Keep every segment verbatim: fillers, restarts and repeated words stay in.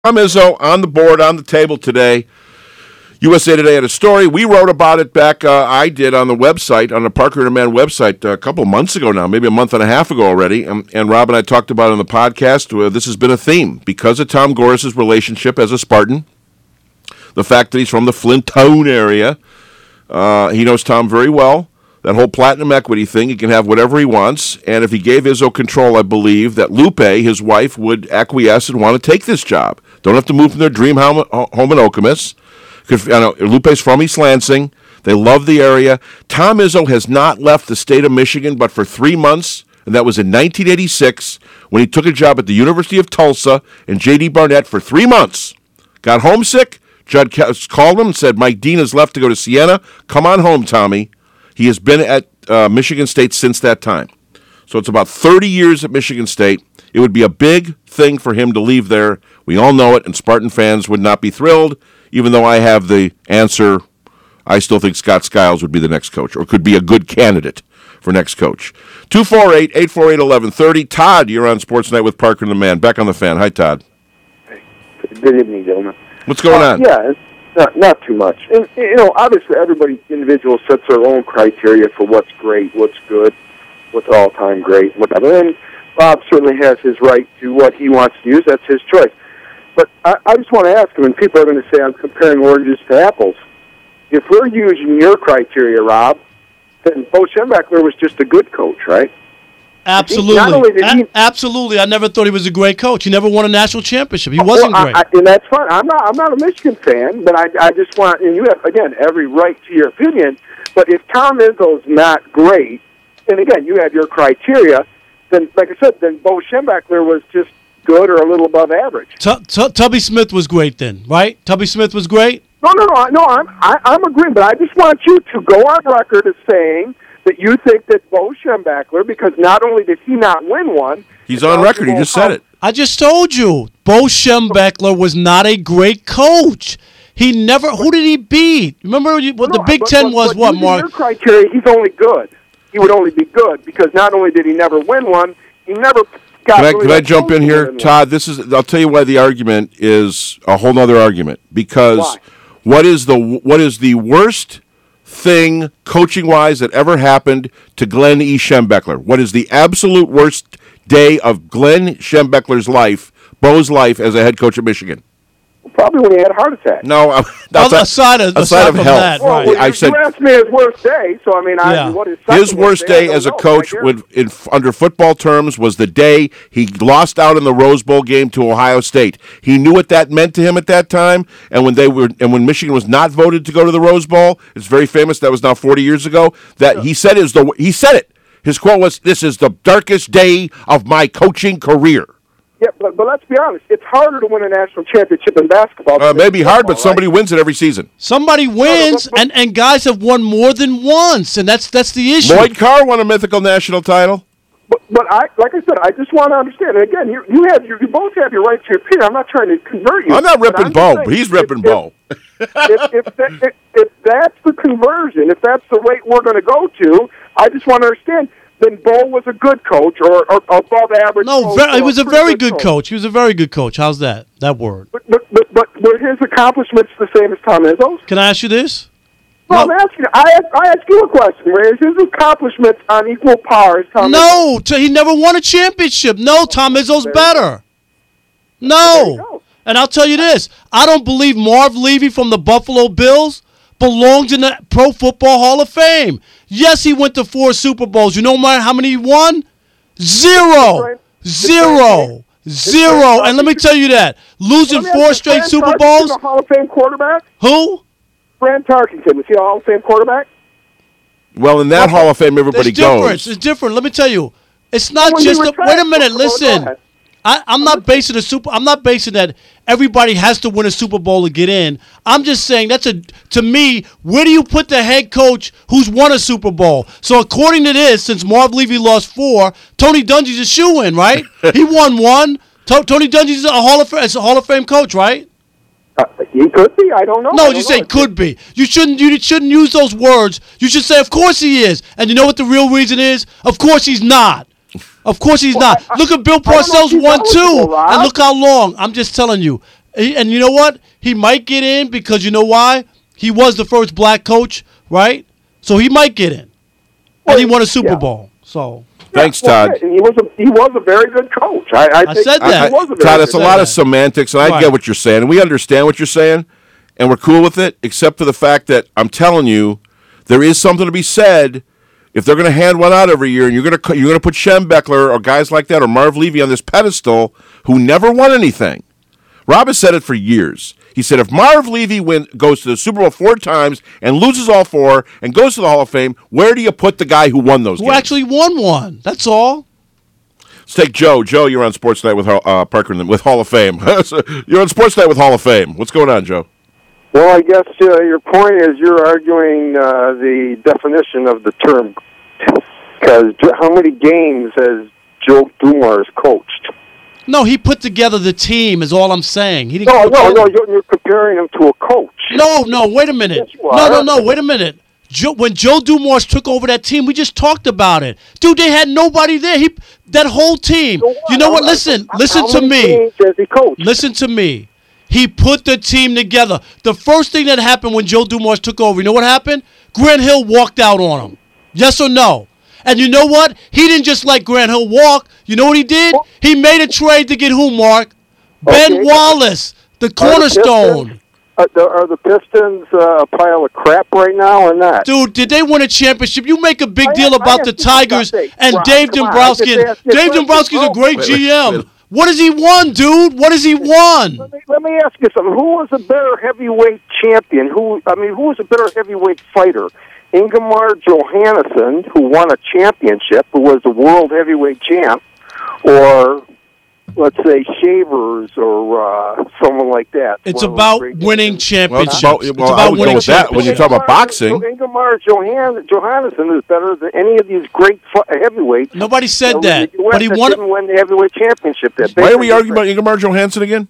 Tom Izzo on the board, on the table today. U S A Today had a story. We wrote about it back, uh, I did, on the website, on the Parker and the Man website uh, a couple of months ago now, maybe a month and a half ago already. Um, and Rob and I talked about it on the podcast. Uh, this has been a theme because of Tom Gores' relationship as a Spartan, the fact that he's from the Flint town area. Uh, he knows Tom very well. That whole platinum equity thing, he can have whatever he wants. And if he gave Izzo control, I believe that Lupe, his wife, would acquiesce and want to take this job. Don't have to move from their dream home, home in Okemos. Because I know Lupe's from East Lansing. They love the area. Tom Izzo has not left the state of Michigan but for three months, and that was in nineteen eighty-six when he took a job at the University of Tulsa and J D Barnett for three months. Got homesick. Judd called him and said, Mike Dean has left to go to Siena. Come on home, Tommy. He has been at uh, Michigan State since that time. So it's about thirty years at Michigan State. It would be a big thing for him to leave there. We all know it, and Spartan fans would not be thrilled, even though I have the answer. I still think Scott Skiles would be the next coach, or could be a good candidate for next coach. two four eight, eight four eight, one one three zero. Todd, you're on Sports Night with Parker and the Man. Back on the Fan. Hi, Todd. Hey. Good evening, gentlemen. What's going uh, on? Yeah, Not, not too much. And, you know, obviously everybody, individual, sets their own criteria for what's great, what's good, what's all-time great, whatever. And Bob certainly has his right to what he wants to use. That's his choice. But I, I just want to ask him, and people are going to say I'm comparing oranges to apples. If we're using your criteria, Rob, then Bo Schembechler was just a good coach, right? Absolutely. Not only did he, a- absolutely. I never thought he was a great coach. He never won a national championship. He wasn't well, great. I, I, and that's fine. I'm not. I'm not a Michigan fan, but I, I just want. And you have again every right to your opinion. But if Tom Izzo's not great, and again you have your criteria, then like I said, then Bo Schembechler was just good or a little above average. T- T- Tubby Smith was great then, right? Tubby Smith was great. No, no, no, no. I'm I, I'm agreeing, but I just want you to go on record as saying that you think that Bo Schembechler, because not only did he not win one, he's on record. He just said it. I just told you, Bo Schembechler was not a great coach. He never. Who did he beat? Remember what no, the Big but, Ten but, was? but What, using Mark? Your criteria, he's only good. He would only be good because not only did he never win one, he never got. Can I, really can I jump in here, Todd? One. This is. I'll tell you why the argument is a whole other argument. Because why? what is the what is the worst thing coaching-wise that ever happened to Glenn E. Schembechler? What is the absolute worst day of Glenn Schembechler's life, Bo's life as a head coach at Michigan? Probably when he had a heart attack. No, uh, Well, aside of, aside aside of from health. that, Well, right. well, I you, said- you asked me his worst day, so I mean, Yeah. I, what is second His worst day I don't as a know. coach, I would, in, under football terms, was the day he lost out in the Rose Bowl game to Ohio State. He knew what that meant to him at that time, and when they were, and when Michigan was not voted to go to the Rose Bowl, it's very famous. That was now forty years ago. That he said is the he said it. His quote was, "This is the darkest day of my coaching career." Yeah, but, but let's be honest. It's harder to win a national championship in basketball. Uh, than maybe in hard, football, but somebody right? wins it every season. Somebody wins, but- but- and, and guys have won more than once, and that's that's the issue. Lloyd Carr won a mythical national title. But, but I, like I said, I just want to understand. And again, you you have your, you both have your right to your opinion. I'm not trying to convert you. I'm not but ripping I'm Bo. just saying, He's ripping if, Bo. If, if, if, that, if, if that's the conversion, if that's the rate we're going to go to, I just want to understand. Then Bo was a good coach or, or above average. No, coach very, or he was a pretty very good coach. He was a very good coach. How's that? That word. But, but, but, but were his accomplishments the same as Tom Izzo's? Can I ask you this? No, No. I'm asking. I ask, I ask you a question. Were his accomplishments on equal par as Tom Izzo's? No, t- he never won a championship. No, Tom Izzo's There you better. There you No. go. And I'll tell you this. I don't believe Marv Levy from the Buffalo Bills belongs in the Pro Football Hall of Fame. Yes, he went to four Super Bowls. You know how many he won? Zero. Zero. Zero. And let me tell you that. Losing Let me four ask you, straight Fran Super Tarkenton Bowls. a Hall of Fame quarterback? Who? Fran Tarkenton, was he a Hall of Fame quarterback? Well, in that Hall of Fame, everybody There's difference. goes. It's different. Let me tell you. It's not When he just a, retired- wait a minute. Oh, go Listen. ahead. I, I'm not basing a super. I'm not basing that everybody has to win a Super Bowl to get in. I'm just saying that's a to me. Where do you put the head coach who's won a Super Bowl? So according to this, since Marv Levy lost four, Tony Dungy's a shoo-in, right? He won one. To, Tony Dungy's a Hall of Fame, a Hall of Fame coach, right? Uh, he could be. I don't know. I No, don't you know. say could be. You shouldn't. You shouldn't use those words. You should say, of course he is. And you know what the real reason is? Of course he's not. Of course he's Well, not. I- look at Bill I don't know if Parcells he's one eligible, too, Rob. and look how long. I'm just telling you. And you know what? He might get in because you know why? He was the first black coach, right? So he might get in. And he won a Super Yeah. Bowl. So Thanks, Well, Todd. yeah, and he was a he was a very good coach. I, I, I think said that. He was a very Todd, good it's a coach. lot that. of semantics, and I Right. get what you're saying, and we understand what you're saying, and we're cool with it, except for the fact that I'm telling you, there is something to be said. If they're going to hand one out every year, and you're going to you're going to put Schembechler or guys like that or Marv Levy on this pedestal who never won anything. Rob has said it for years. He said if Marv Levy win, goes to the Super Bowl four times and loses all four and goes to the Hall of Fame, where do you put the guy who won those who games? actually won one? That's all. Let's take Joe. Joe, you're on Sports Night with uh, Parker and with Hall of Fame. You're on Sports Night with Hall of Fame. What's going on, Joe? Well, I guess uh, your point is you're arguing uh, the definition of the term. Because how many games has Joe Dumars coached? No, he put together the team is all I'm saying. He didn't No, put no, together- no. You're, you're comparing him to a coach. No, no, wait a minute. Yes, you No, no, are. no, wait a minute. Joe, when Joe Dumars took over that team, we just talked about it. Dude, they had nobody there. He that whole team. You know what? Listen, How listen to many me. games has he coached? Listen to me. He put the team together. The first thing that happened when Joe Dumars took over, you know what happened? Grant Hill walked out on him. Yes or no? And you know what? He didn't just let Grant Hill walk. You know what he did? He made a trade to get who, Mark? Ben Okay. Wallace, the Are the cornerstone. Pistons- Are the, are the Pistons uh, a pile of crap right now or not? Dude, did they win a championship? You make a big I deal asked- I about the asked you Tigers something. and Rob, Dave come on, I Dombrowski. just asked you a Dave question. Dombrowski's a Oh, great wait, G M. wait. What has he won, dude? What has he won? Let me, let me ask you something. Who was a better heavyweight champion? Who I mean, who was a better heavyweight fighter? Ingemar Johansson, who won a championship, who was the world heavyweight champ, or let's say Shavers or uh, someone like that. It's One of those about great winning champions. championships. Well, it's It's about- well, I about would go winning with that when you championships. talk about Ingemar- boxing. Ingemar Johan- Johansson is better than any of these great fu- heavyweights. Nobody said in that, the U S but he that won. didn't win the heavyweight championship. That Why are we arguing about Ingemar Johansson again?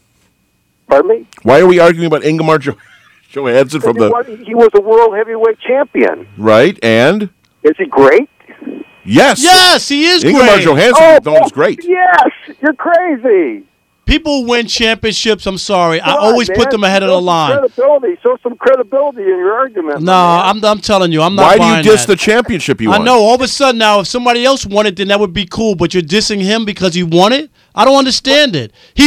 Pardon me? Why are we arguing about Ingemar jo- Johansson from he, the was, he was a world heavyweight champion. right? And Is he great? yes, Yes, he is Ingemar great. Johansson no, was great. Yes, you're crazy. People win championships. I'm sorry. I Come on, always put man. them ahead of Show the some line. Credibility. Show some credibility in your argument. No, my man. I'm, I'm telling you, I'm not Why do buying you diss that. the championship he I won? know. All of a sudden now, if somebody else won it, then that would be cool. But you're dissing him because he won it? I don't understand it. He